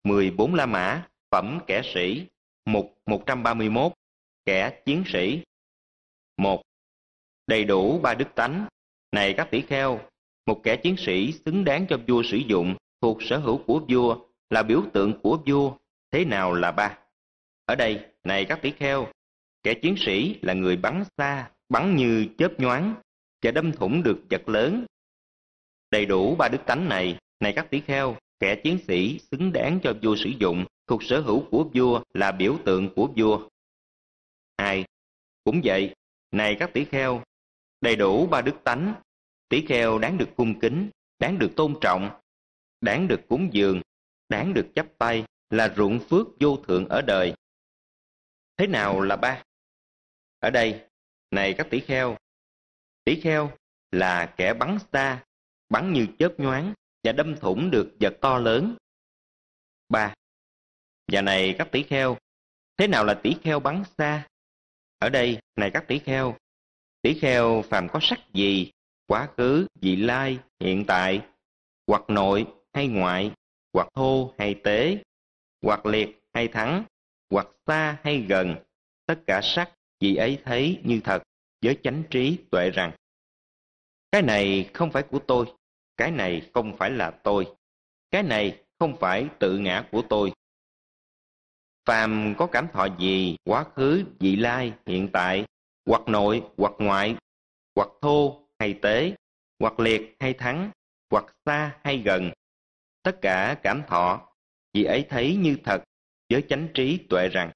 14 La Mã, phẩm kẻ sĩ, mục 131, kẻ chiến sĩ. 1. Đầy đủ ba đức tánh. Này các tỷ kheo, một kẻ chiến sĩ xứng đáng cho vua sử dụng, thuộc sở hữu của vua, là biểu tượng của vua. Thế nào là ba? Ở đây, này các tỷ kheo, kẻ chiến sĩ là người bắn xa, bắn như chớp nhoáng và đâm thủng được vật lớn. Đầy đủ ba đức tánh này, này các tỷ kheo, kẻ chiến sĩ xứng đáng cho vua sử dụng, thuộc sở hữu của vua, là biểu tượng của vua. 2. Cũng vậy, này các tỷ kheo, đầy đủ ba đức tánh, tỷ kheo đáng được cung kính, đáng được tôn trọng, đáng được cúng dường, đáng được chắp tay, là ruộng phước vô thượng ở đời. Thế nào là ba? Ở đây, này các tỷ kheo là kẻ bắn xa, bắn như chớp nhoáng và đâm thủng được vật to lớn. 3. Và này các tỷ kheo, thế nào là tỷ kheo bắn xa? Ở đây, này các tỷ kheo phàm có sắc gì, quá khứ, vị lai, hiện tại, hoặc nội hay ngoại, hoặc thô hay tế, hoặc liệt hay thắng, hoặc xa hay gần, tất cả sắc vị ấy thấy như thật, với chánh trí tuệ rằng cái này không phải của tôi, cái này không phải là tôi, cái này không phải tự ngã của tôi. Phàm có cảm thọ gì, quá khứ, vị lai, hiện tại, hoặc nội, hoặc ngoại, hoặc thô hay tế, hoặc liệt hay thắng, hoặc xa hay gần, tất cả cảm thọ vị ấy thấy như thật, với chánh trí tuệ rằng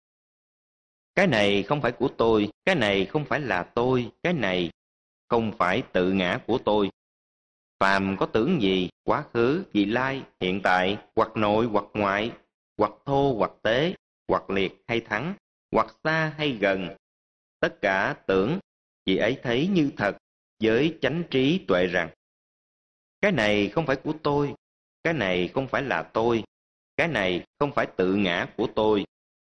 cái này không phải của tôi, cái này không phải là tôi, cái này không phải tự ngã của tôi. Phàm có tưởng gì, quá khứ, vị lai, hiện tại, hoặc nội, hoặc ngoại, hoặc thô, hoặc tế, hoặc liệt hay thắng, hoặc xa hay gần, tất cả tưởng vị ấy thấy như thật, với chánh trí tuệ rằng cái này không phải của tôi, cái này không phải là tôi, cái này không phải tự ngã của tôi.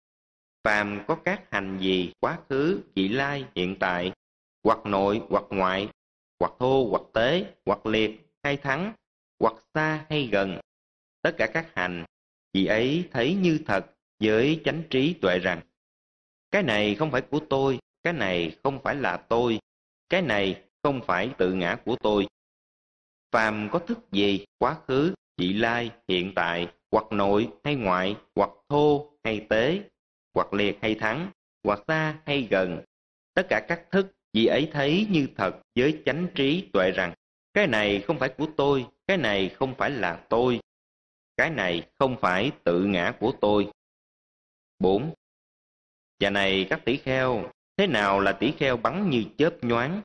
Phàm có các hành gì, quá khứ, vị lai, hiện tại, hoặc nội, hoặc ngoại, hoặc thô, hoặc tế, hoặc liệt hay thắng, hoặc xa hay gần, tất cả các hành vị ấy thấy như thật, với chánh trí tuệ rằng cái này không phải của tôi, cái này không phải là tôi, cái này không phải tự ngã của tôi. Phàm có thức gì, quá khứ, vị lai, hiện tại, hoặc nội hay ngoại, hoặc thô hay tế, hoặc liệt hay thắng, hoặc xa hay gần, tất cả các thức vị ấy thấy như thật, với chánh trí tuệ rằng cái này không phải của tôi, cái này không phải là tôi, cái này không phải tự ngã của tôi. 4. Và này các tỷ kheo, thế nào là tỷ kheo bắn như chớp nhoáng?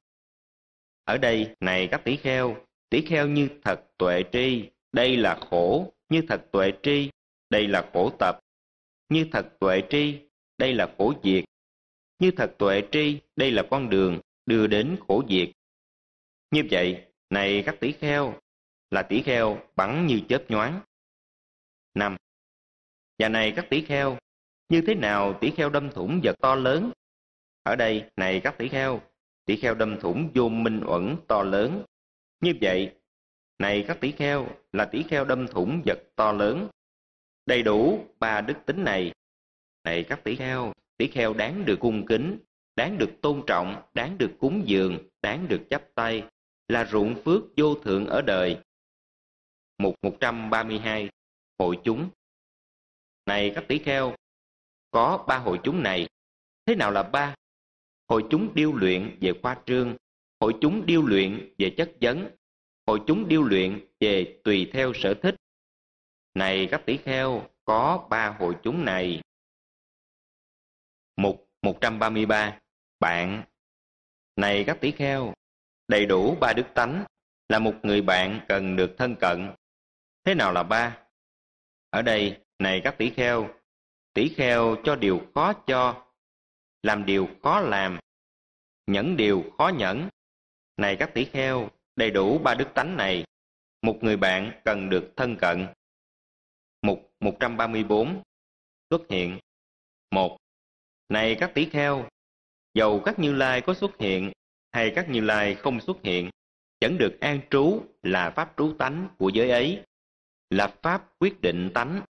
Ở đây, này các tỷ kheo như thật tuệ tri, đây là khổ, như thật tuệ tri, đây là khổ tập, như thật tuệ tri, đây là khổ diệt, như thật tuệ tri, đây là con đường đưa đến khổ diệt. Như vậy, này các tỷ kheo, là tỷ kheo bắn như chớp nhoáng. 5. Và này các tỷ kheo, như thế nào tỷ kheo đâm thủng vật to lớn? Ở đây, này các tỷ kheo đâm thủng vô minh uẩn to lớn. Như vậy, này các tỷ kheo, là tỷ kheo đâm thủng vật to lớn. Đầy đủ ba đức tính này. Này các tỷ kheo đáng được cung kính, đáng được tôn trọng, đáng được cúng dường, đáng được chắp tay, là ruộng phước vô thượng ở đời. Mục 132. Hội chúng. Này các tỷ kheo, có ba hội chúng này. Thế nào là ba? Hội chúng điêu luyện về khoa trương, hội chúng điêu luyện về chất vấn, hội chúng điêu luyện về tùy theo sở thích. Này các tỷ kheo, có ba hội chúng này. Mục 133. Bạn. Này các tỷ kheo, đầy đủ ba đức tánh, là một người bạn cần được thân cận. Thế nào là ba? Ở đây, này các tỷ kheo cho điều khó cho, làm điều khó làm, nhẫn điều khó nhẫn. Này các tỷ kheo, đầy đủ ba đức tánh này, một người bạn cần được thân cận. Mục 134. Xuất hiện. 1. Này các tỷ kheo, dầu các Như Lai có xuất hiện, hay các Như Lai không xuất hiện, vẫn được an trú là pháp trú tánh của giới ấy, là pháp quyết định tánh,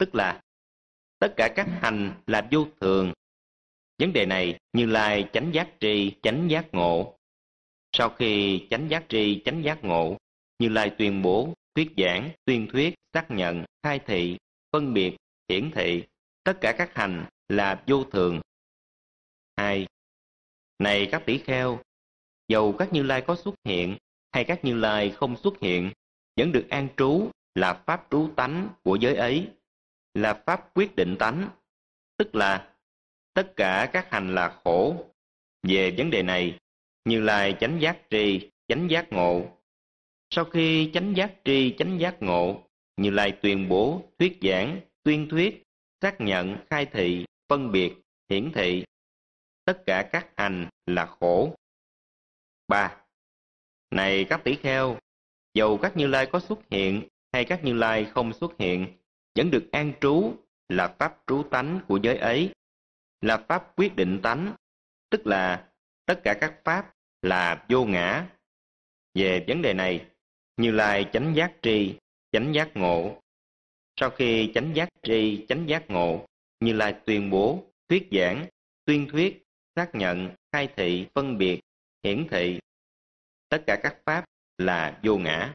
tức là tất cả các hành là vô thường. Vấn đề này Như Lai chánh giác tri, chánh giác ngộ. Sau khi chánh giác tri, chánh giác ngộ, Như Lai tuyên bố, thuyết giảng, tuyên thuyết, xác nhận, khai thị, phân biệt, hiển thị, tất cả các hành là vô thường. 2. Này các tỷ kheo, dầu các Như Lai có xuất hiện hay các Như Lai không xuất hiện, vẫn được an trú là pháp trú tánh của giới ấy, là pháp quyết định tánh, tức là tất cả các hành là khổ. Về vấn đề này, Như Lai chánh giác tri, chánh giác ngộ. Sau khi chánh giác tri, chánh giác ngộ, Như Lai tuyên bố, thuyết giảng, tuyên thuyết, xác nhận, khai thị, phân biệt, hiển thị, tất cả các hành là khổ. 3. Này các tỷ kheo, dầu các Như Lai có xuất hiện hay các Như Lai không xuất hiện, vẫn được an trú là pháp trú tánh của giới ấy, là pháp quyết định tánh, tức là tất cả các pháp là vô ngã. Về vấn đề này, Như Lai chánh giác tri, chánh giác ngộ. Sau khi chánh giác tri, chánh giác ngộ, Như Lai tuyên bố, thuyết giảng, tuyên thuyết, xác nhận, khai thị, phân biệt, hiển thị, tất cả các pháp là vô ngã.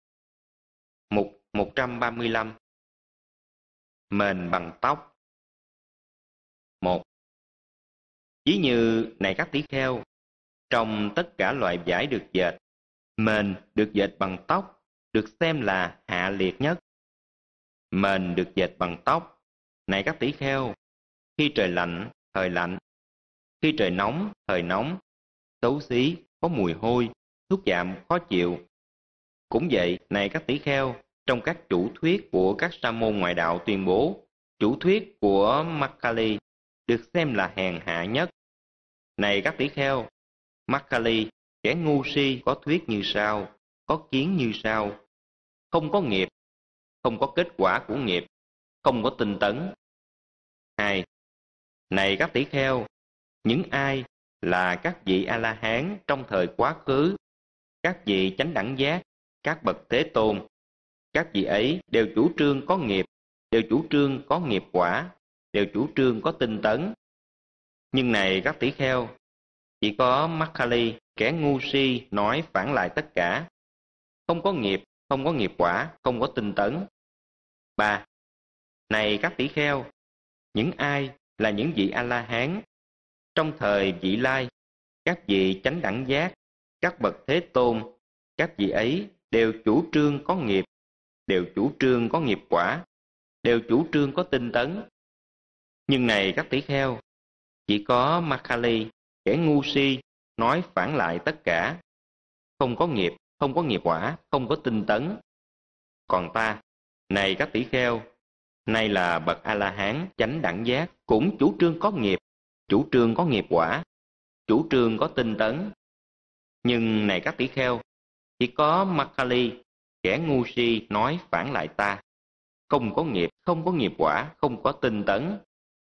Mục 135. Mền bằng tóc. 1. Ví như này các tỷ kheo, trong tất cả loại vải được dệt, mền được dệt bằng tóc được xem là hạ liệt nhất. Mền được dệt bằng tóc, này các tỷ kheo, khi trời lạnh, thời lạnh, khi trời nóng, thời nóng, xấu xí, có mùi hôi, thuốc chạm khó chịu. Cũng vậy, này các tỷ kheo, trong các chủ thuyết của các sa môn ngoại đạo tuyên bố, chủ thuyết của Makkhali được xem là hèn hạ nhất. Này các tỷ kheo, Makkhali, kẻ ngu si có thuyết như sau, có kiến như sau: không có nghiệp, không có kết quả của nghiệp, không có tinh tấn. 2. Này các tỷ kheo, những ai là các vị A-la-hán trong thời quá khứ, các vị chánh đẳng giác, các bậc thế tôn, các vị ấy đều chủ trương có nghiệp, đều chủ trương có nghiệp quả, đều chủ trương có tinh tấn. Nhưng này các tỷ kheo, chỉ có Makkhali, kẻ ngu si nói phản lại tất cả. Không có nghiệp, không có nghiệp quả, không có tinh tấn. 3. Này các tỷ kheo, những ai là những vị A-la-hán trong thời vị lai, các vị chánh đẳng giác, các bậc thế tôn, các vị ấy đều chủ trương có nghiệp, đều chủ trương có nghiệp quả, đều chủ trương có tinh tấn. Nhưng này các tỷ kheo, chỉ có Makkhali, kẻ ngu si, nói phản lại tất cả. Không có nghiệp, không có nghiệp quả, không có tinh tấn. Còn ta, này các tỷ kheo, nay là bậc A-la-hán chánh đẳng giác, cũng chủ trương có nghiệp, chủ trương có nghiệp quả, chủ trương có tinh tấn. Nhưng này các tỷ kheo, chỉ có Makkhali, kẻ ngu si nói phản lại ta. Không có nghiệp, không có nghiệp quả, không có tinh tấn.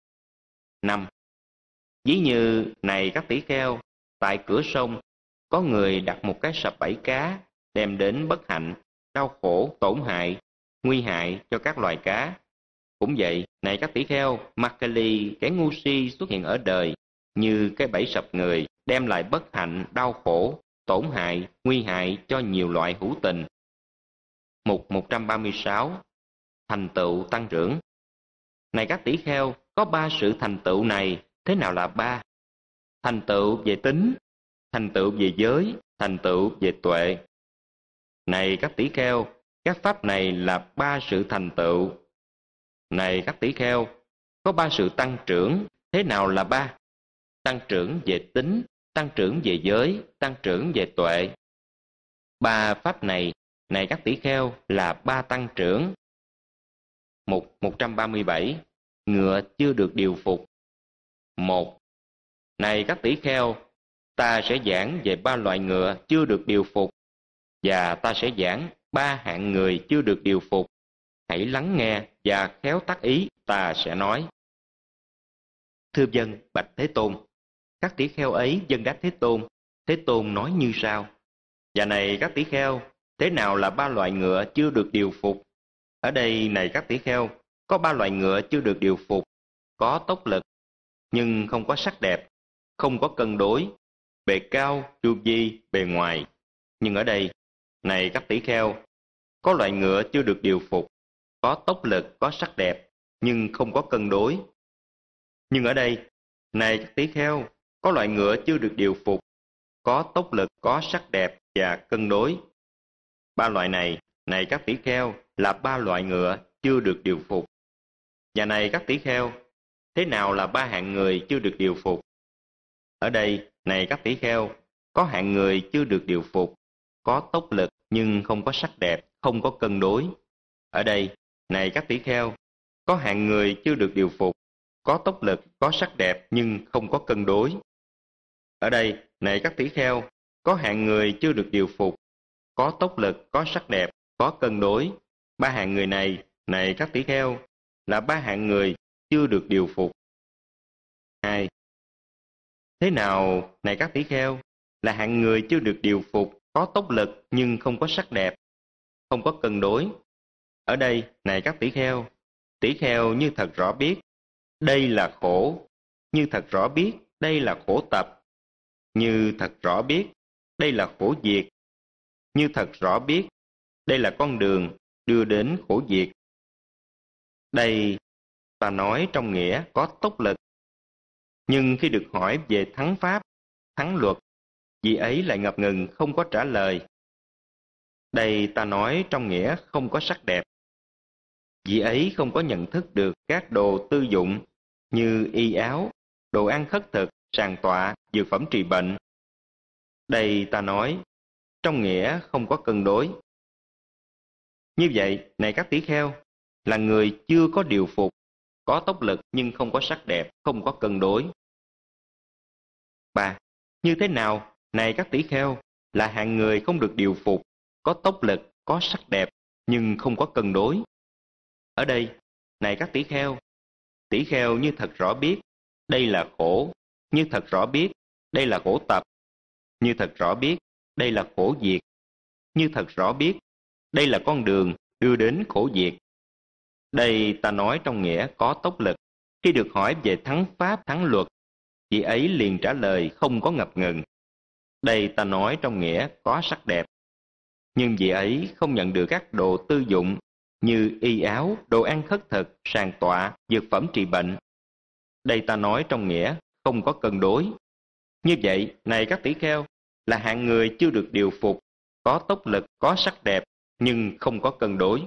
5. Ví như này các tỷ kheo, tại cửa sông, có người đặt một cái sập bẫy cá, đem đến bất hạnh, đau khổ, tổn hại, nguy hại cho các loài cá. Cũng vậy, này các tỷ kheo, Makkhali, kẻ ngu si xuất hiện ở đời, như cái bẫy sập người, đem lại bất hạnh, đau khổ, tổn hại, nguy hại cho nhiều loại hữu tình. Mục 136. Thành tựu tăng trưởng. Này các tỷ kheo, có 3 sự thành tựu này. Thế nào là 3? Thành tựu về tính, thành tựu về giới, thành tựu về tuệ. Này các tỷ kheo, các pháp này là 3 sự thành tựu. Này các tỷ kheo, có 3 sự tăng trưởng. Thế nào là 3? Tăng trưởng về tính, tăng trưởng về giới, tăng trưởng về tuệ. 3 pháp này, này các tỷ kheo, là 3 tăng trưởng. Mục 137. Ngựa chưa được điều phục. 1. Này các tỷ kheo, ta sẽ giảng về 3 loại ngựa chưa được điều phục, và ta sẽ giảng 3 hạng người chưa được điều phục. Hãy lắng nghe và khéo tác ý ta sẽ nói. Thưa dân, bạch Thế Tôn. Các tỷ kheo ấy dân đáp Thế Tôn. Thế Tôn nói như sau: Và này các tỷ kheo, thế nào là 3 loại ngựa chưa được điều phục? Ở đây này các tỷ kheo, Có ba loại ngựa chưa được điều phục, có tốc lực, nhưng không có sắc đẹp, không có cân đối, bề cao, chu vi, bề ngoài. Nhưng ở đây, này các tỷ kheo, có loại ngựa chưa được điều phục, có tốc lực, có sắc đẹp, nhưng không có cân đối. Nhưng ở đây, này các tỷ kheo, có loại ngựa chưa được điều phục, có tốc lực, có sắc đẹp và cân đối. Ba loại này các tỷ kheo, là ba loại ngựa chưa được điều phục. Và này các tỷ kheo, thế nào là ba hạng người chưa được điều phục? Ở đây, này các tỷ kheo, có hạng người chưa được điều phục, có tốc lực nhưng không có sắc đẹp, không có cân đối. Ở đây, này các tỷ kheo, có hạng người chưa được điều phục, có tốc lực, có sắc đẹp nhưng không có cân đối. Ở đây, này các tỷ kheo, có hạng người chưa được điều phục, có tốc lực, có sắc đẹp, có cân đối. Ba hạng người này các tỷ kheo, là ba hạng người chưa được điều phục. 2. Thế nào, này các tỷ kheo, là hạng người chưa được điều phục, có tốc lực nhưng không có sắc đẹp, không có cân đối? Ở đây, này các tỷ kheo như thật rõ biết, đây là khổ, như thật rõ biết, đây là khổ tập, như thật rõ biết, đây là khổ diệt, như thật rõ biết, đây là con đường đưa đến khổ diệt. Đây ta nói trong nghĩa có tốc lực, nhưng khi được hỏi về thắng pháp, thắng luật, vị ấy lại ngập ngừng không có trả lời. Đây ta nói trong nghĩa không có sắc đẹp, vị ấy không có nhận thức được các đồ tư dụng như y áo, đồ ăn khất thực, sàng tọa, dược phẩm trị bệnh. Đây ta nói trong nghĩa không có cân đối. Như vậy, này các tỷ kheo, là người chưa có điều phục, có tốc lực nhưng không có sắc đẹp, không có cân đối. 3. Như thế nào, này các tỷ kheo, là hạng người không được điều phục, có tốc lực, có sắc đẹp, nhưng không có cân đối? Ở đây, này các tỷ kheo như thật rõ biết, đây là khổ, như thật rõ biết, đây là khổ tập, như thật rõ biết, đây là khổ diệt, như thật rõ biết, đây là con đường đưa đến khổ diệt. Đây ta nói trong nghĩa có tốc lực. Khi được hỏi về thắng pháp, thắng luật, vị ấy liền trả lời không có ngập ngừng. Đây ta nói trong nghĩa có sắc đẹp. Nhưng vị ấy không nhận được các đồ tư dụng như y áo, đồ ăn khất thực, sàng tọa, dược phẩm trị bệnh. Đây ta nói trong nghĩa không có cân đối. Như vậy, này các tỷ kheo, là hạng người chưa được điều phục, có tốc lực, có sắc đẹp, nhưng không có cân đối.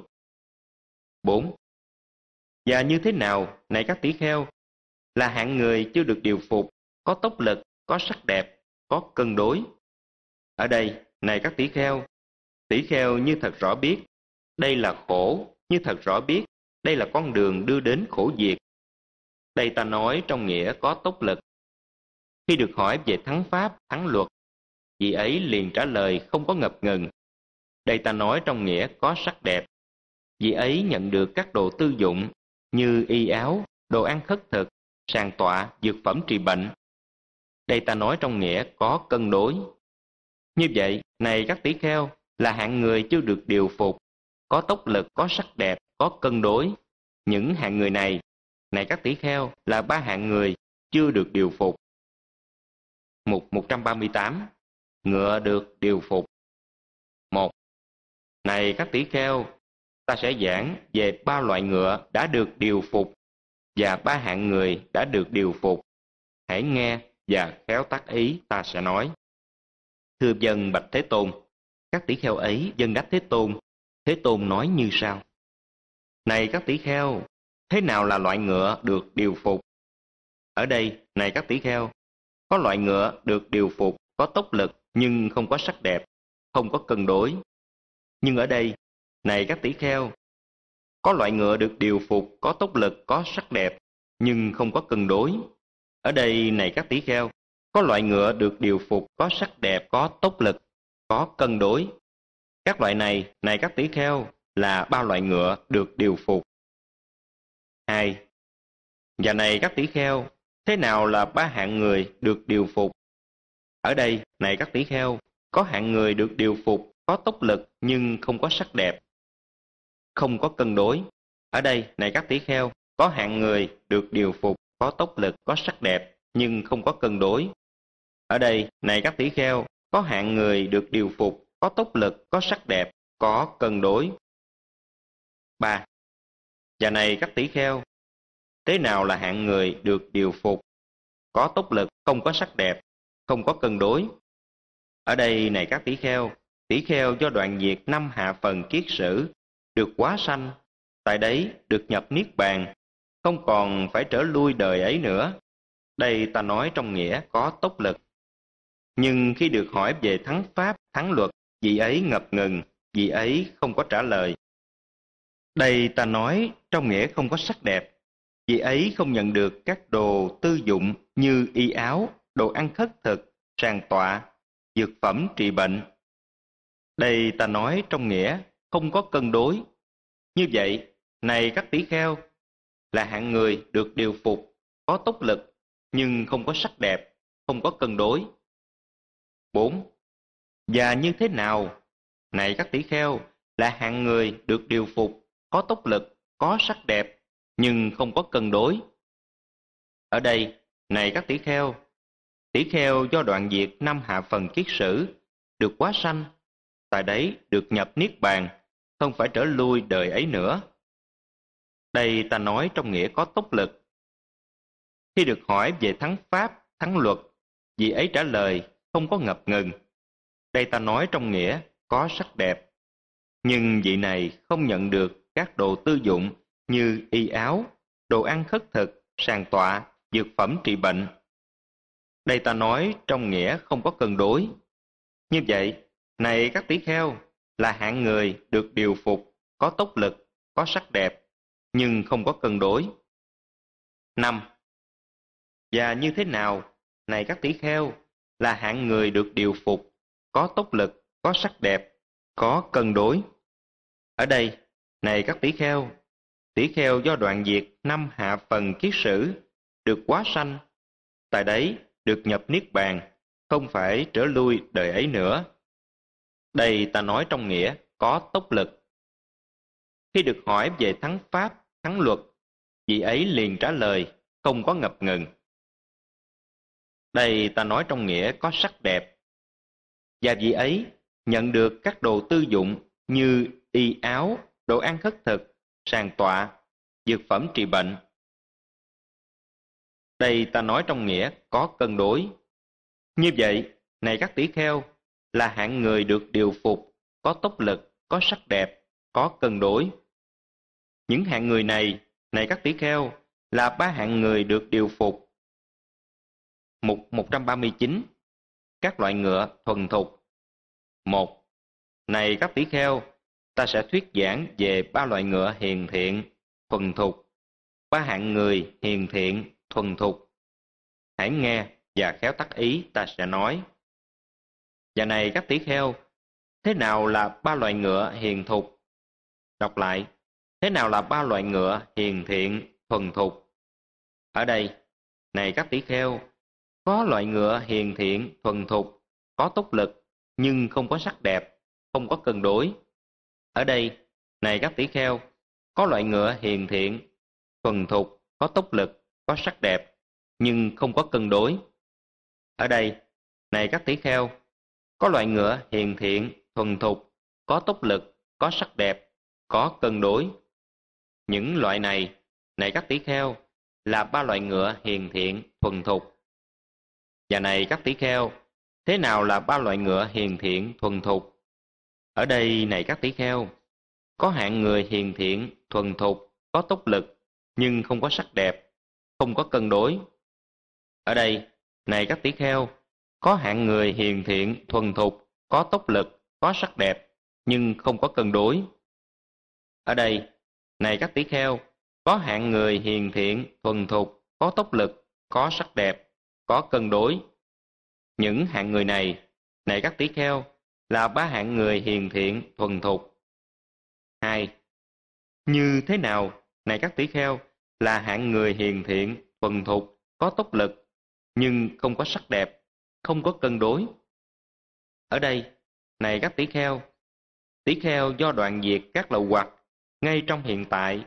4. Và như thế nào, này các tỷ kheo, là hạng người chưa được điều phục, có tốc lực, có sắc đẹp, có cân đối? Ở đây, này các tỷ kheo như thật rõ biết, đây là khổ, như thật rõ biết, đây là con đường đưa đến khổ diệt. Đây ta nói trong nghĩa có tốc lực. Khi được hỏi về thắng pháp, thắng luật, vị ấy liền trả lời không có ngập ngừng. Đây ta nói trong nghĩa có sắc đẹp. Vị ấy nhận được các đồ tư dụng như y áo, đồ ăn khất thực, sàng tọa, dược phẩm trị bệnh. Đây ta nói trong nghĩa có cân đối. Như vậy, này các tỷ kheo, là hạng người chưa được điều phục, có tốc lực, có sắc đẹp, có cân đối. Những hạng người này các tỷ kheo, là ba hạng người chưa được điều phục. Mục 138. Ngựa được điều phục. 1. Này các tỷ kheo, ta sẽ giảng về ba loại ngựa đã được điều phục và ba hạng người đã được điều phục. Hãy nghe và khéo tác ý ta sẽ nói. Thưa dân bạch Thế Tôn, các tỷ kheo ấy dân đáp Thế Tôn. Thế Tôn nói như sau. Này các tỷ kheo, thế nào là loại ngựa được điều phục? Ở đây, này các tỷ kheo, có loại ngựa được điều phục, có tốc lực nhưng không có sắc đẹp, không có cân đối. Nhưng ở đây, này các tỷ kheo, có loại ngựa được điều phục, có tốc lực, có sắc đẹp, nhưng không có cân đối. Ở đây, này các tỷ kheo, có loại ngựa được điều phục, có sắc đẹp, có tốc lực, có cân đối. Các loại này các tỷ kheo, là ba loại ngựa được điều phục. 2. Và này các tỷ kheo, thế nào là ba hạng người được điều phục? Ở đây, này các tỷ kheo, có hạng người được điều phục, có tốc lực nhưng không có sắc đẹp, không có cân đối. Ở đây, này các tỷ kheo, có hạng người được điều phục, có tốc lực, có sắc đẹp, nhưng không có cân đối. Ở đây, này các tỷ kheo, có hạng người được điều phục, có tốc lực, có sắc đẹp, có cân đối. 3. Và này các tỷ kheo, thế nào là hạng người được điều phục, có tốc lực, không có sắc đẹp, không có cân đối? Ở đây, này các tỷ kheo do đoạn diệt 5 hạ phần kiết sử, được hóa sanh, tại đấy được nhập niết bàn, không còn phải trở lui đời ấy nữa. Đây ta nói trong nghĩa có tốc lực. Nhưng khi được hỏi về thắng pháp, thắng luật, vị ấy ngập ngừng, vị ấy không có trả lời. Đây ta nói trong nghĩa không có sắc đẹp, vị ấy không nhận được các đồ tư dụng như y áo, đồ ăn khất thực, sàng tọa, dược phẩm trị bệnh. Đây ta nói trong nghĩa không có cân đối. Như vậy, này các tỷ kheo, là hạng người được điều phục, có tốc lực, nhưng không có sắc đẹp, không có cân đối. 4. Và như thế nào, này các tỷ kheo, là hạng người được điều phục, có tốc lực, có sắc đẹp, nhưng không có cân đối? Ở đây, này các tỷ kheo do đoạn diệt 5 hạ phần kiết sử, được hóa sanh, tại đấy được nhập niết bàn, không phải trở lui đời ấy nữa. Đây ta nói trong nghĩa có tốc lực. Khi được hỏi về thắng pháp, thắng luật, vị ấy trả lời không có ngập ngừng. Đây ta nói trong nghĩa có sắc đẹp. Nhưng vị này không nhận được các đồ tư dụng như y áo, đồ ăn khất thực, sàng tọa, dược phẩm trị bệnh. Đây ta nói trong nghĩa không có cân đối. Như vậy, này các tỷ kheo, là hạng người được điều phục, có tốc lực, có sắc đẹp, nhưng không có cân đối. 5. Và như thế nào, này các tỷ kheo, là hạng người được điều phục, có tốc lực, có sắc đẹp, có cân đối? Ở đây, này các tỷ kheo do đoạn diệt 5 hạ phần kiết sử, được hóa sanh, tại đấy được nhập niết bàn, không phải trở lui đời ấy nữa. Đây ta nói trong nghĩa có tốc lực. Khi được hỏi về thắng pháp, thắng luật, vị ấy liền trả lời không có ngập ngừng. Đây ta nói trong nghĩa có sắc đẹp. Và vị ấy nhận được các đồ tư dụng như y áo, đồ ăn khất thực, sàng tọa, dược phẩm trị bệnh. Đây ta nói trong nghĩa có cân đối. Như vậy, này các tỷ kheo, là hạng người được điều phục, có tốc lực, có sắc đẹp, có cân đối. Những hạng người này, này các tỷ kheo, là 3 hạng người được điều phục. Mục 139. Các loại ngựa thuần thục. 1. Này các tỷ kheo, ta sẽ thuyết giảng về 3 loại ngựa hiền thiện, thuần thục, 3 hạng người hiền thiện, thuần thục. Hãy nghe và khéo tác ý ta sẽ nói. Và này các tỷ kheo, thế nào là 3 loại ngựa hiền thục? Đọc lại, thế nào là 3 loại ngựa hiền thiện, thuần thục? Ở đây, này các tỷ kheo, có loại ngựa hiền thiện, thuần thục, có tốc lực, nhưng không có sắc đẹp, không có cân đối. Ở đây, này các tỷ kheo, có loại ngựa hiền thiện, thuần thục, có tốc lực, có sắc đẹp, nhưng không có cân đối. Ở đây, này các tỷ kheo, có loại ngựa hiền thiện, thuần thục, có tốc lực, có sắc đẹp, có cân đối. Những loại này các tỷ kheo, là 3 loại ngựa hiền thiện, thuần thục. Và này các tỷ kheo, thế nào là 3 loại ngựa hiền thiện, thuần thục? Ở đây, này các tỷ kheo, có hạng người hiền thiện, thuần thục, có tốc lực, nhưng không có sắc đẹp, không có cân đối. Ở đây, này các tỷ kheo, có hạng người hiền thiện, thuần thục, có tốc lực, có sắc đẹp, nhưng không có cân đối. Ở đây, này các tỷ kheo, có hạng người hiền thiện, thuần thục, có tốc lực, có sắc đẹp, có cân đối. Những hạng người này các tỷ kheo, là 3 hạng người hiền thiện, thuần thục. 2. Như thế nào, này các tỷ kheo, là hạng người hiền thiện, thuần thục, có tốc lực, nhưng không có sắc đẹp, không có cân đối? Ở đây, này các tỷ kheo do đoạn diệt các lậu hoặc ngay trong hiện tại,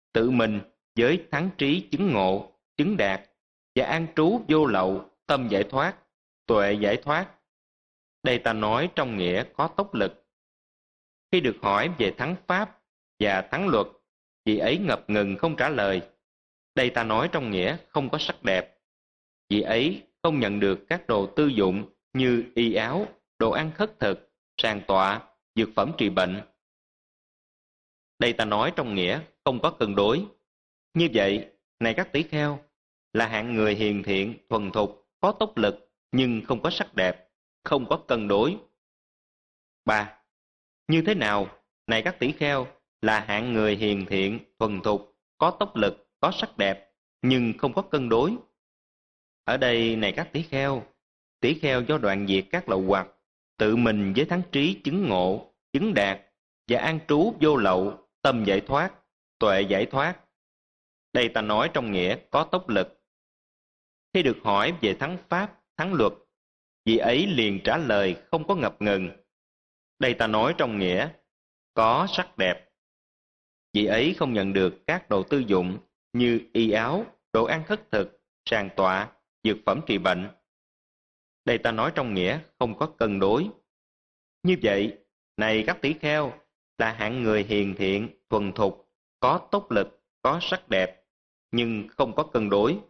tự mình với thắng trí chứng ngộ, chứng đạt và an trú vô lậu, tâm giải thoát, tuệ giải thoát. Đây ta nói trong nghĩa có tốc lực. Khi được hỏi về thắng pháp và thắng luật, vị ấy ngập ngừng không trả lời. Đây ta nói trong nghĩa không có sắc đẹp. Vị ấy không nhận được các đồ tư dụng như y áo, đồ ăn khất thực, sàng tọa, dược phẩm trị bệnh. Đây ta nói trong nghĩa không có cân đối. Như vậy, này các tỷ kheo, là hạng người hiền thiện, thuần thục, có tốc lực, nhưng không có sắc đẹp, không có cân đối. 3. Như thế nào, này các tỷ kheo, là hạng người hiền thiện, thuần thục, có tốc lực, có sắc đẹp, nhưng không có cân đối? Ở đây, này các tỷ kheo do đoạn diệt các lậu hoặc, tự mình với thắng trí chứng ngộ, chứng đạt và an trú vô lậu, tâm giải thoát, tuệ giải thoát. Đây ta nói trong nghĩa có tốc lực. Khi được hỏi về thắng pháp, thắng luật, vị ấy liền trả lời không có ngập ngừng. Đây ta nói trong nghĩa có sắc đẹp. Vị ấy không nhận được các đồ tư dụng như y áo, đồ ăn khất thực, sàng tọa, dược phẩm trị bệnh. Đây ta nói trong nghĩa không có cân đối. Như vậy, này các tỷ kheo, là hạng người hiền thiện, thuần thục, có tốc lực, có sắc đẹp, nhưng không có cân đối.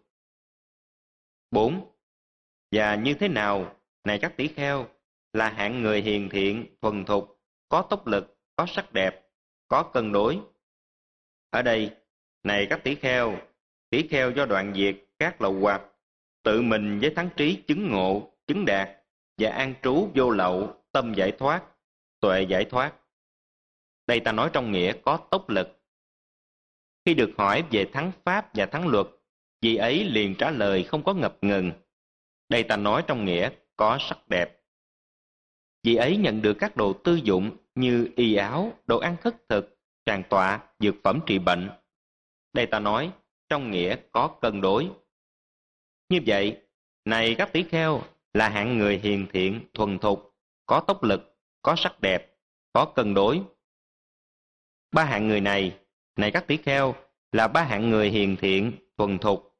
4. Và như thế nào, này các tỷ kheo, là hạng người hiền thiện, thuần thục, có tốc lực, có sắc đẹp, có cân đối? Ở đây, này các tỷ kheo do đoạn diệt các lậu hoặc, tự mình với thắng trí chứng ngộ, chứng đạt và an trú vô lậu, tâm giải thoát, tuệ giải thoát. Đây ta nói trong nghĩa có tốc lực. Khi được hỏi về thắng pháp và thắng luật, vị ấy liền trả lời không có ngập ngừng. Đây ta nói trong nghĩa có sắc đẹp. Vị ấy nhận được các đồ tư dụng như y áo, đồ ăn khất thực, tràng tọa, dược phẩm trị bệnh. Đây ta nói trong nghĩa có cân đối. Như vậy, này các tỷ kheo, là hạng người hiền thiện, thuần thục, có tốc lực, có sắc đẹp, có cân đối. 3 hạng người này, này các tỷ kheo, là 3 hạng người hiền thiện, thuần thục.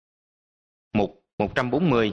Mục 140.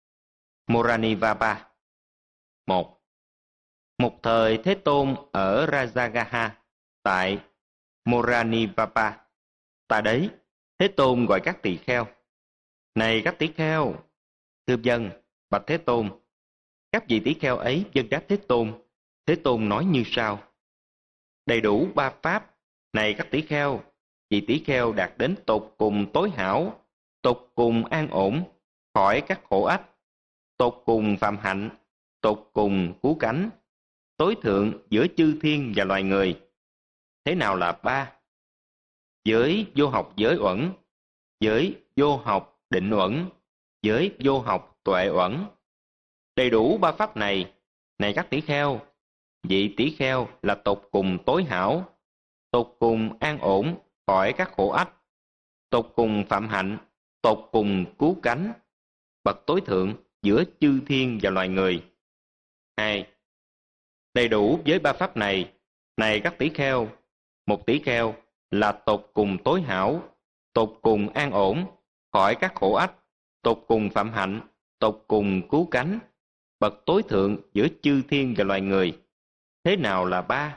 Moranivapa. 1. Một thời Thế Tôn ở Rajagaha tại Moranivapa. Tại đấy, Thế Tôn gọi các tỳ kheo. Này các tỷ kheo, thưa vâng, bạch Thế Tôn. Các vị tỷ kheo ấy vâng đáp Thế Tôn. Thế Tôn nói như sau: đầy đủ 3 pháp, này các tỷ kheo, vị tỷ kheo đạt đến tột cùng tối hảo, tột cùng an ổn, khỏi các khổ ách, tột cùng phạm hạnh, tột cùng cứu cánh, tối thượng giữa chư thiên và loài người. Thế nào là 3? Giới vô học giới uẩn, giới vô học định uẩn, giới vô học tuệ uẩn. Đầy đủ 3 pháp này, này các tỷ kheo, vị tỷ kheo là tột cùng tối hảo, tột cùng an ổn, khỏi các khổ ách, tột cùng phạm hạnh, tột cùng cứu cánh, bậc tối thượng giữa chư thiên và loài người. 2. Đầy đủ với 3 pháp này, này các tỷ kheo, một tỷ kheo là tột cùng tối hảo, tột cùng an ổn, khỏi các khổ ách, tột cùng phạm hạnh, tột cùng cứu cánh, bậc tối thượng giữa chư thiên và loài người. Thế nào là 3?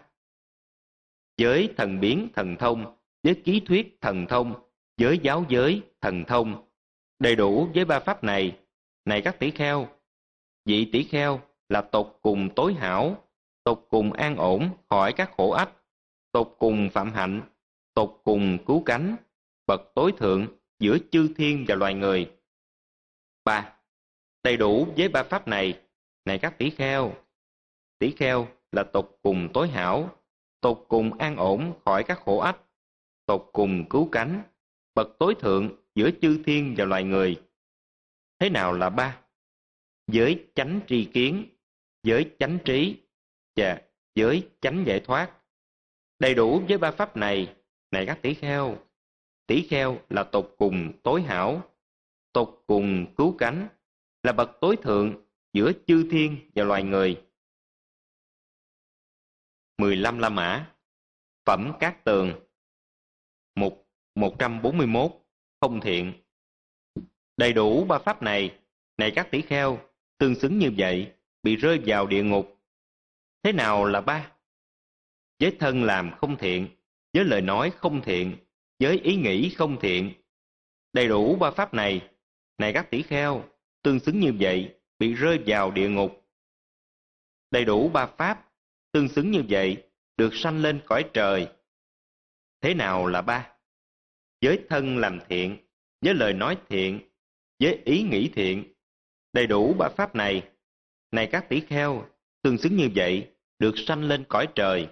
Giới thần biến thần thông, giới ký thuyết thần thông, giới giáo giới thần thông. Đầy đủ với 3 pháp này, này các tỷ kheo, vị tỷ kheo là tột cùng tối hảo, tột cùng an ổn, khỏi các khổ ách, tột cùng phạm hạnh, tột cùng cứu cánh, bậc tối thượng giữa chư thiên và loài người. 3. Đầy đủ với 3 pháp này, này các tỷ kheo là tột cùng tối hảo, tột cùng an ổn, khỏi các khổ ách, tột cùng cứu cánh, bậc tối thượng giữa chư thiên và loài người. Thế nào là 3? Giới chánh tri kiến, giới chánh trí và giới chánh giải thoát. Đầy đủ với 3 pháp này, này các tỷ kheo là tột cùng tối hảo, tột cùng cứu cánh, là bậc tối thượng giữa chư thiên và loài người. 15 La Mã. Phẩm Cát Tường. Mục 141. Không thiện. Đầy đủ ba pháp này, này các tỷ kheo, tương xứng như vậy, bị rơi vào địa ngục. Thế nào là ba? Với thân làm không thiện, với lời nói không thiện, với ý nghĩ không thiện. Đầy đủ ba pháp này, này các tỷ kheo, tương xứng như vậy, bị rơi vào địa ngục. Đầy đủ ba pháp, tương xứng như vậy, được sanh lên cõi trời. Thế nào là ba? Với thân làm thiện, với lời nói thiện, với ý nghĩ thiện. Đầy đủ ba pháp này, này các tỷ kheo, tương xứng như vậy, được sanh lên cõi trời.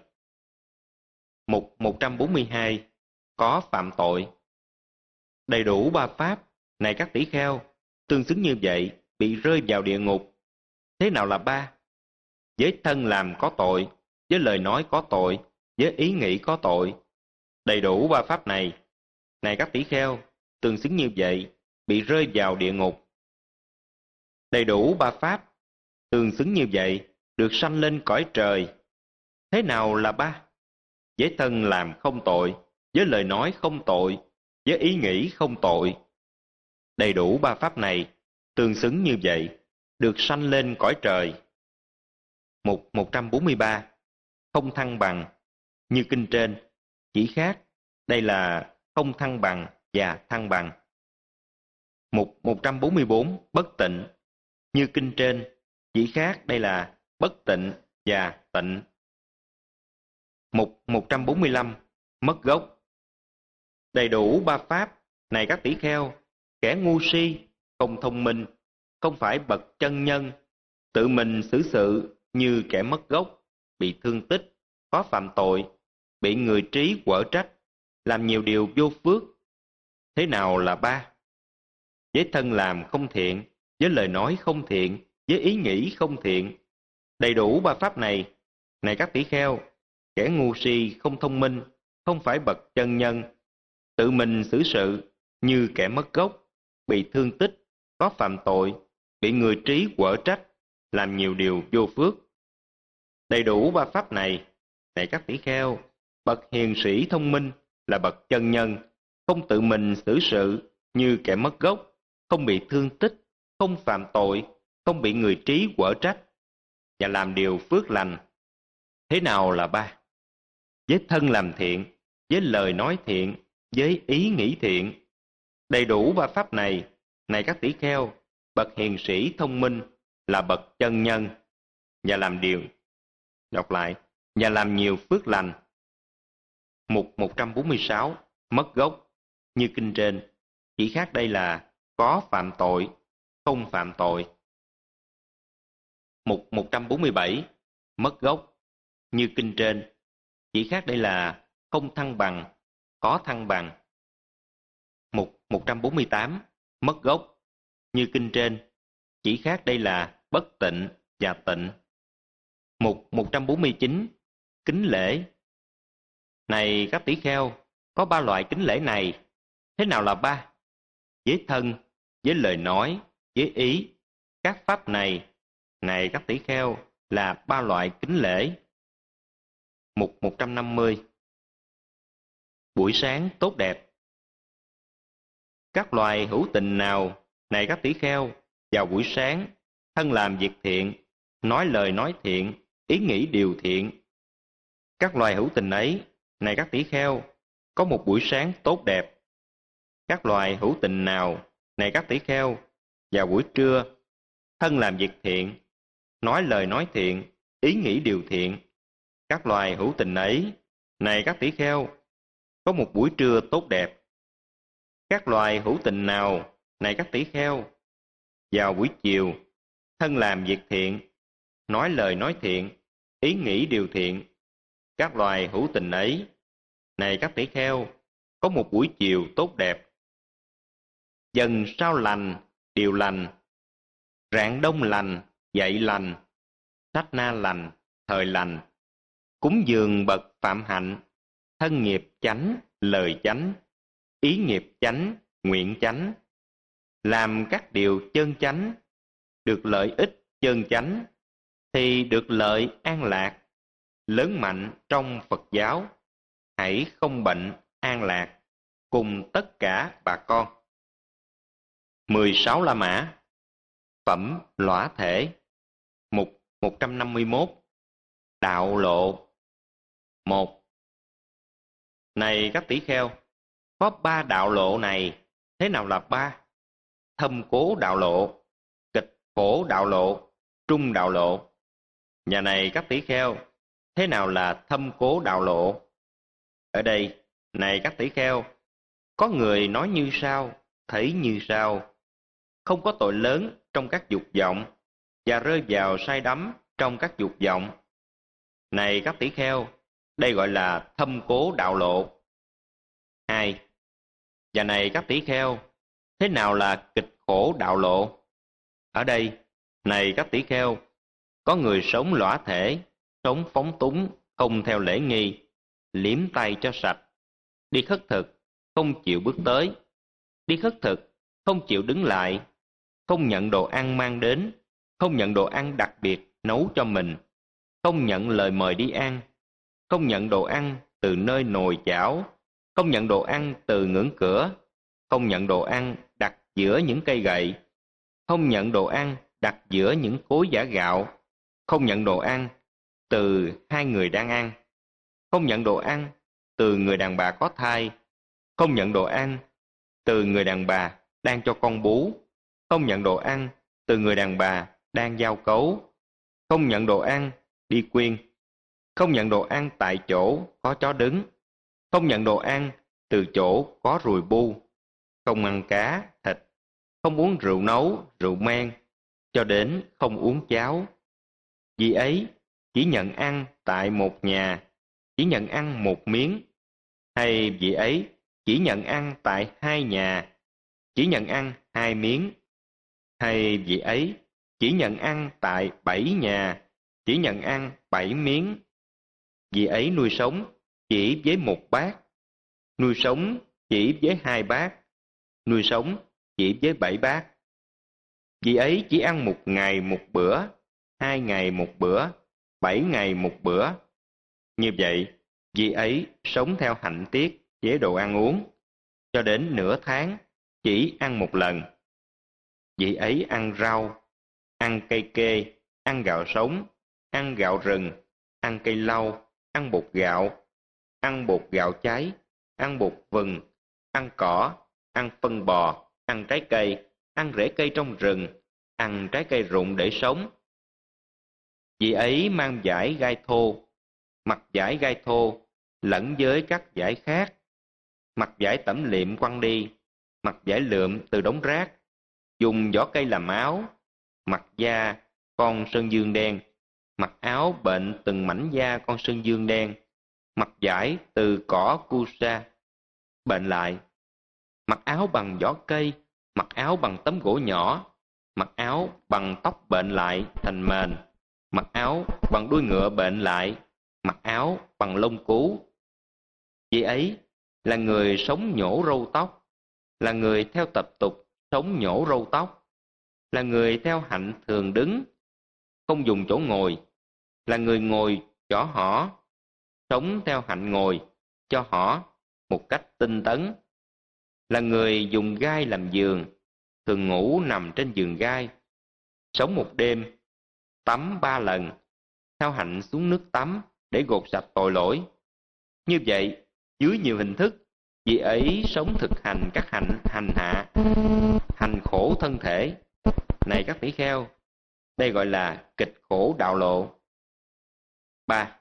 Mục 142. Có phạm tội. Đầy đủ ba pháp, này các tỷ kheo, tương xứng như vậy, bị rơi vào địa ngục. Thế nào là ba? Với thân làm có tội, với lời nói có tội, với ý nghĩ có tội. Đầy đủ ba pháp này, này các tỷ kheo, tương xứng như vậy, bị rơi vào địa ngục. Đầy đủ ba pháp, tương xứng như vậy, được sanh lên cõi trời. Thế nào là ba? Với thân làm không tội, với lời nói không tội, với ý nghĩ không tội. Đầy đủ ba pháp này, tương xứng như vậy, được sanh lên cõi trời. Mục 143. Không thăng bằng. Như kinh trên, chỉ khác, đây là không thăng bằng và thăng bằng. Mục 144. Bất tịnh. Như kinh trên, chỉ khác, đây là bất tịnh và tịnh. Mục 145. Mất gốc. Đầy đủ ba pháp, này các tỷ kheo, kẻ ngu si, không thông minh, không phải bậc chân nhân, tự mình xử sự như kẻ mất gốc, bị thương tích, có phạm tội, bị người trí quở trách, làm nhiều điều vô phước. Thế nào là ba? Với thân làm không thiện, với lời nói không thiện, với ý nghĩ không thiện. Đầy đủ ba pháp này, này các tỷ kheo, kẻ ngu si không thông minh, không phải bậc chân nhân, tự mình xử sự như kẻ mất gốc, bị thương tích, có phạm tội, bị người trí quở trách, làm nhiều điều vô phước. Đầy đủ ba pháp này, này các tỷ kheo, bậc hiền sĩ thông minh là bậc chân nhân, không tự mình xử sự như kẻ mất gốc, không bị thương tích, không phạm tội, không bị người trí quở trách, và làm điều phước lành. Thế nào là ba? Với thân làm thiện, với lời nói thiện, với ý nghĩ thiện. Đầy đủ ba pháp này, này các tỷ kheo, bậc hiền sĩ thông minh là bậc chân nhân, và làm điều, đọc lại, và làm nhiều phước lành. Mục 146. Mất gốc. Như kinh trên, chỉ khác đây là có phạm tội, không phạm tội. Mục 147. Mất gốc. Như kinh trên, chỉ khác đây là không thăng bằng, có thăng bằng. Mục 148. Mất gốc. Như kinh trên, chỉ khác đây là bất tịnh và tịnh. Mục 149. Kính lễ. Này các tỷ kheo, có ba loại kính lễ này. Thế nào là ba? Với thân, với lời nói, với ý. Các pháp này, này các tỷ kheo, là ba loại kính lễ. Mục 150. Buổi sáng tốt đẹp. Các loài hữu tình nào, này các tỷ kheo, vào buổi sáng, thân làm việc thiện, nói lời nói thiện, ý nghĩ điều thiện. Các loài hữu tình ấy, này các tỷ kheo, có một buổi sáng tốt đẹp. Các loài hữu tình nào, này các tỷ kheo, vào buổi trưa, thân làm việc thiện, nói lời nói thiện, ý nghĩ điều thiện. Các loài hữu tình ấy, này các tỷ kheo, có một buổi trưa tốt đẹp. Các loài hữu tình nào, này các tỷ kheo, vào buổi chiều, thân làm việc thiện, nói lời nói thiện, ý nghĩ điều thiện. Các loài hữu tình ấy, này các tỷ kheo, có một buổi chiều tốt đẹp. Dần sao lành, điều lành, rạng đông lành, dậy lành, sát na lành, thời lành, cúng dường bậc phạm hạnh, thân nghiệp chánh, lời chánh, ý nghiệp chánh, nguyện chánh, làm các điều chân chánh, được lợi ích chân chánh, thì được lợi an lạc, lớn mạnh trong Phật giáo, hãy không bệnh an lạc, cùng tất cả bà con. 16 La Mã. Phẩm lõa thể. Mục 151. Đạo lộ. 1. Này các tỷ kheo, có 3 đạo lộ này, thế nào là 3? Thâm cố đạo lộ, kịch khổ đạo lộ, trung đạo lộ. Nhà này các tỷ kheo, thế nào là thâm cố đạo lộ? Ở đây, này các tỷ kheo, có người nói như sau, thấy như sau: không có tội lớn trong các dục vọng và rơi vào say đắm trong các dục vọng. Này các tỷ kheo, đây gọi là thâm cố đạo lộ. 2. Và này các tỷ kheo, thế nào là kịch khổ đạo lộ? Ở đây, này các tỷ kheo, có người sống lõa thể, sống phóng túng, không theo lễ nghi, liếm tay cho sạch, đi khất thực, không chịu bước tới, đi khất thực, không chịu đứng lại, không nhận đồ ăn mang đến, không nhận đồ ăn đặc biệt nấu cho mình, không nhận lời mời đi ăn, không nhận đồ ăn từ nơi nồi chảo, không nhận đồ ăn từ ngưỡng cửa, không nhận đồ ăn đặt giữa những cây gậy, không nhận đồ ăn đặt giữa những cối giã gạo, không nhận đồ ăn từ hai người đang ăn, không nhận đồ ăn từ người đàn bà có thai, không nhận đồ ăn từ người đàn bà đang cho con bú, không nhận đồ ăn từ người đàn bà đang giao cấu, không nhận đồ ăn đi quyên, không nhận đồ ăn tại chỗ có chó đứng, không nhận đồ ăn từ chỗ có ruồi bu, không ăn cá, thịt, không uống rượu nấu, rượu men, cho đến không uống cháo. Vì ấy, chỉ nhận ăn tại một nhà, chỉ nhận ăn một miếng, hay vì ấy, chỉ nhận ăn tại hai nhà, chỉ nhận ăn hai miếng, hay vì ấy, chỉ nhận ăn tại 7 nhà, chỉ nhận ăn 7 miếng. Vì ấy nuôi sống chỉ với một bát, nuôi sống chỉ với 2 bát, nuôi sống chỉ với 7 bát. Vì ấy chỉ ăn 1 ngày một bữa, 2 ngày một bữa, 7 ngày một bữa. Như vậy, vì ấy sống theo hạnh tiết chế độ ăn uống, cho đến nửa tháng chỉ ăn một lần. Vì ấy ăn rau, ăn cây kê, ăn gạo sống, ăn gạo rừng, ăn cây lau, ăn bột gạo cháy, ăn bột vừng, ăn cỏ, ăn phân bò, ăn trái cây, ăn rễ cây trong rừng, ăn trái cây rụng để sống. Vì ấy mang vải gai thô, mặc vải gai thô, lẫn với các vải khác, mặc vải tẩm liệm quăng đi, mặc vải lượm từ đống rác, dùng vỏ cây làm áo, mặc da con sơn dương đen, mặc áo bệnh từng mảnh da con sơn dương đen, mặc vải từ cỏ cusa, bệnh lại, mặc áo bằng vỏ cây, mặc áo bằng tấm gỗ nhỏ, mặc áo bằng tóc bệnh lại thành mền, mặc áo bằng đuôi ngựa bệnh lại, mặc áo bằng lông cú. Vì ấy là người sống nhổ râu tóc, là người theo tập tục sống nhổ râu tóc, là người theo hạnh thường đứng, không dùng chỗ ngồi, là người ngồi chỏ hỏ, sống theo hạnh ngồi, cho hỏ một cách tinh tấn, là người dùng gai làm giường, thường ngủ nằm trên giường gai, sống một đêm, tắm 3 lần, theo hạnh xuống nước tắm để gột sạch tội lỗi. Như vậy, dưới nhiều hình thức, vị ấy sống thực hành các hành hạ, hành khổ thân thể. Này các tỷ kheo, đây gọi là kịch khổ đạo lộ. 3.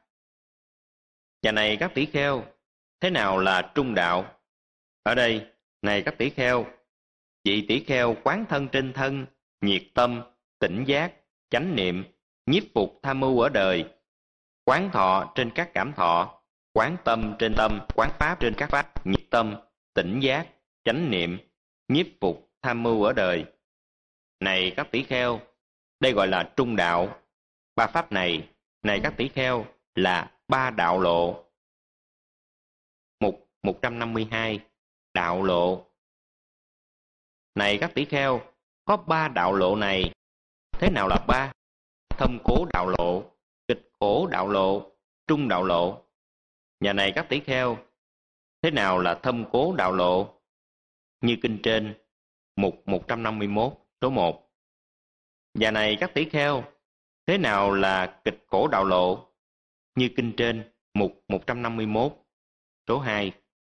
Và này các tỷ kheo, thế nào là trung đạo? Ở đây, này các tỷ kheo, vị tỷ kheo quán thân trên thân, nhiệt tâm, tỉnh giác, chánh niệm, nhiếp phục tham mưu ở đời, quán thọ trên các cảm thọ, quán tâm trên tâm, quán pháp trên các pháp, nhiệt tâm, tỉnh giác, chánh niệm, nhiếp phục tham mưu ở đời. Này các tỷ kheo, đây gọi là trung đạo. 3 pháp này, này các tỷ kheo, là 3 đạo lộ. Mục 152. Đạo lộ. Này các tỷ kheo, có 3 đạo lộ này. Thế nào là 3? Thâm cố đạo lộ, kịch khổ đạo lộ, trung đạo lộ. Nhà này các tỷ kheo, Thế nào là thâm cố đạo lộ? Như kinh trên, mục 151, số 1. Và này các tỷ kheo, thế nào là kịch khổ đạo lộ? Như kinh trên, mục 151, số 2.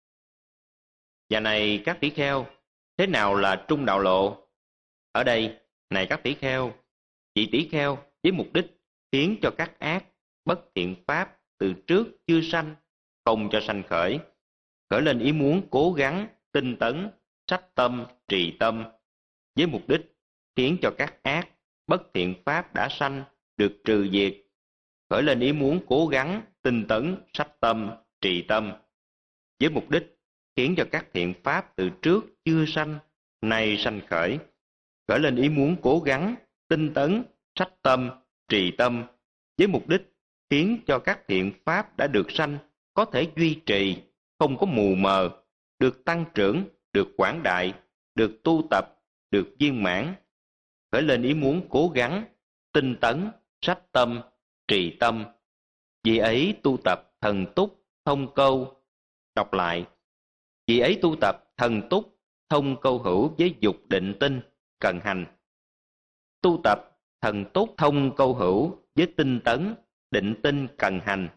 Và này các tỷ kheo, thế nào là trung đạo lộ? Ở đây, này các tỷ kheo, vị tỷ kheo với mục đích khiến cho các ác, bất thiện pháp từ trước chưa sanh, không cho sanh khởi, khởi lên ý muốn cố gắng, tinh tấn, sách tâm, trì tâm, với mục đích khiến cho các ác, bất thiện pháp đã sanh được trừ diệt, khởi lên ý muốn cố gắng, tinh tấn, sách tâm, trì tâm, với mục đích khiến cho các thiện pháp từ trước chưa sanh, nay sanh khởi, khởi lên ý muốn cố gắng, tinh tấn, sách tâm, trì tâm, với mục đích khiến cho các thiện pháp đã được sanh có thể duy trì, không có mù mờ, được tăng trưởng, được quảng đại, được tu tập, được viên mãn, khởi lên ý muốn cố gắng, tinh tấn, sách tâm, trì tâm. Vì ấy tu tập thần túc, thông câu. Đọc lại. Vì ấy tu tập thần túc, thông câu hữu với dục định tinh, cần hành. Tu tập thần túc thông câu hữu với tinh tấn, định tinh cần hành.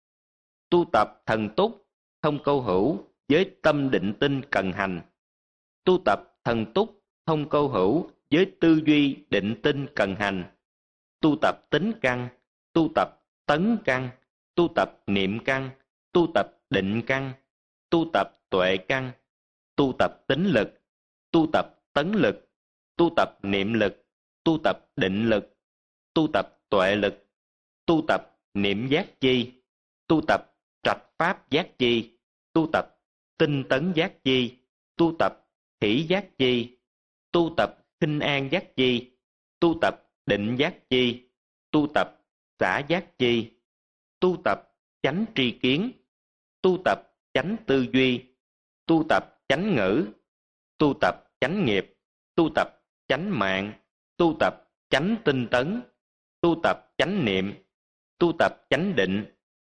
Tu tập thần túc thông câu hữu với tâm định tinh cần hành. Tu tập thần túc thông câu hữu với tư duy định tinh cần hành. Tu tập tính căn, tu tập tấn căn, tu tập niệm căn, tu tập định căn, tu tập tuệ căn, tu tập tính lực, tu tập tấn lực, tu tập niệm lực, tu tập định lực, tu tập tuệ lực, tu tập niệm giác chi, tu tập trạch pháp giác chi, tu tập tinh tấn giác chi, tu tập hỷ giác chi, tu tập khinh an giác chi, tu tập định giác chi, tu tập xả giác chi, tu tập chánh tri kiến, tu tập chánh tư duy, tu tập chánh ngữ, tu tập chánh nghiệp, tu tập chánh mạng, tu tập chánh tinh tấn, tu tập chánh niệm, tu tập chánh định.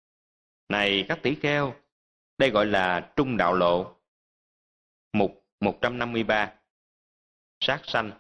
Này các tỷ kheo, đây gọi là trung đạo lộ. Mục 153. Sát sanh.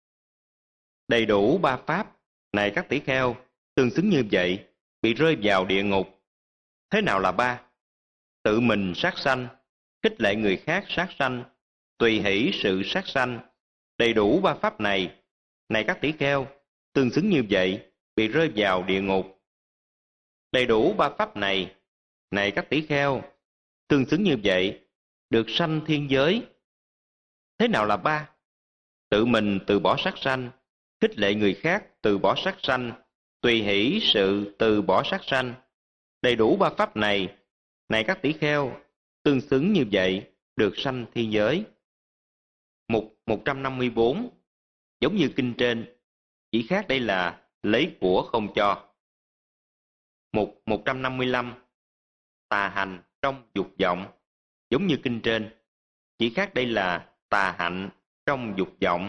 Đầy đủ ba pháp, này các tỷ kheo, tương xứng như vậy, bị rơi vào địa ngục. Thế nào là ba? Tự mình sát sanh, khích lệ người khác sát sanh, tùy hỷ sự sát sanh. Đầy đủ ba pháp này, này các tỷ kheo, tương xứng như vậy, bị rơi vào địa ngục. Đầy đủ ba pháp này, này các tỷ kheo, tương xứng như vậy, được sanh thiên giới. Thế nào là ba? Tự mình từ bỏ sát sanh, khích lệ người khác từ bỏ sát sanh, tùy hỷ sự từ bỏ sát sanh. Đầy đủ ba pháp này, này các tỷ kheo, tương xứng như vậy, được sanh thiên giới. Mục 154. Giống như kinh trên, chỉ khác đây là lấy của không cho. Mục 155. Tà hành trong dục vọng. Giống như kinh trên, chỉ khác đây là tà hạnh trong dục vọng.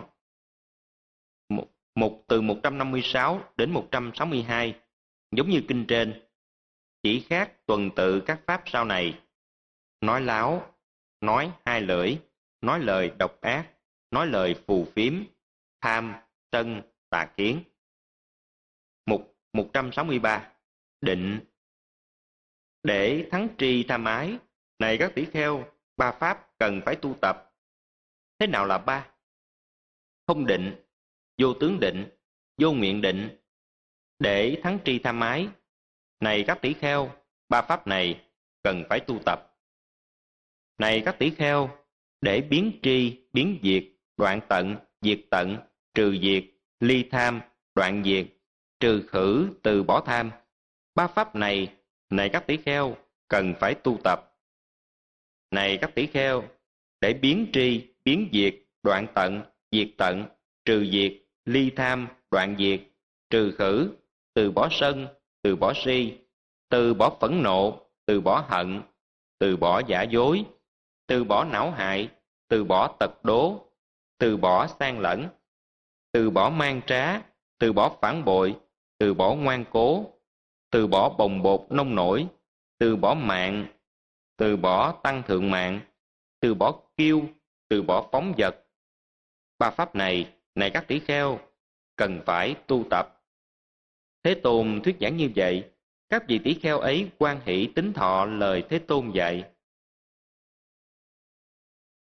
Mục từ 156 đến 162, giống như kinh trên, chỉ khác tuần tự các pháp sau này. Nói láo, nói hai lưỡi, nói lời độc ác, nói lời phù phiếm, tham, sân, tà kiến. Mục 163. Định. Để thắng tri tham ái, này các tỷ kheo, ba pháp cần phải tu tập. Thế nào là ba? Không định, vô tướng định, vô nguyện định. Để thắng tri tham ái, này các tỷ kheo, ba pháp này cần phải tu tập. Này các tỷ kheo, để biến tri, biến diệt, đoạn tận, diệt tận, trừ diệt, ly tham, đoạn diệt, trừ khử, từ bỏ tham. Ba pháp này, này các tỷ kheo, cần phải tu tập. Này các tỷ kheo, để biến tri, biến diệt, đoạn tận, diệt tận, trừ diệt, ly tham, đoạn diệt, trừ khử, từ bỏ sân, từ bỏ si, từ bỏ phẫn nộ, từ bỏ hận, từ bỏ giả dối, từ bỏ não hại, từ bỏ tật đố, từ bỏ sang lẫn, từ bỏ mang trá, từ bỏ phản bội, từ bỏ ngoan cố, từ bỏ bồng bột nông nổi, từ bỏ mạng, từ bỏ tăng thượng mạng, từ bỏ kiêu, từ bỏ phóng dật. Ba pháp này, này các tỷ kheo, cần phải tu tập. Thế Tôn thuyết giảng như vậy, các vị tỷ kheo ấy hoan hỷ tín thọ lời Thế Tôn dạy.